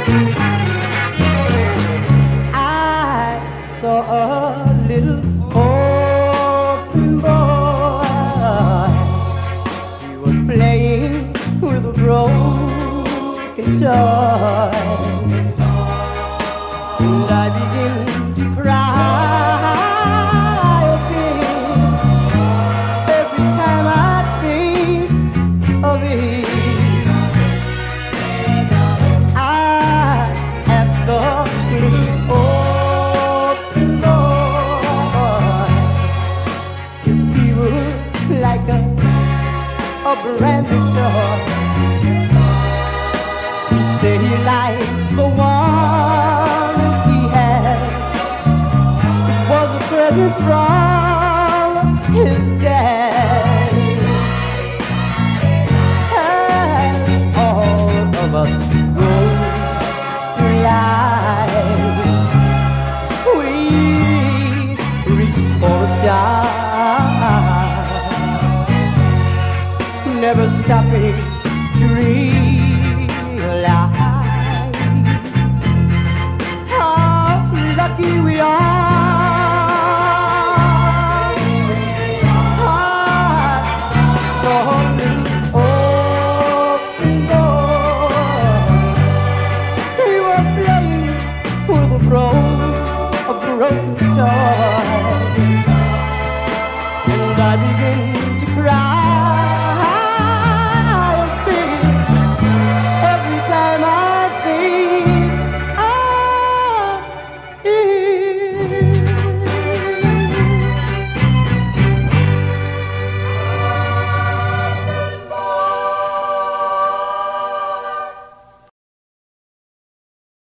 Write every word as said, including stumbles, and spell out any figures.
I saw a little orphan boy. He was playing with a broken toy, and I began to cry again every time I think of it. I asked the little orphan boy if he would like a, a brand new toy. He said he liked the one he had. It was a present from his dad. And all of us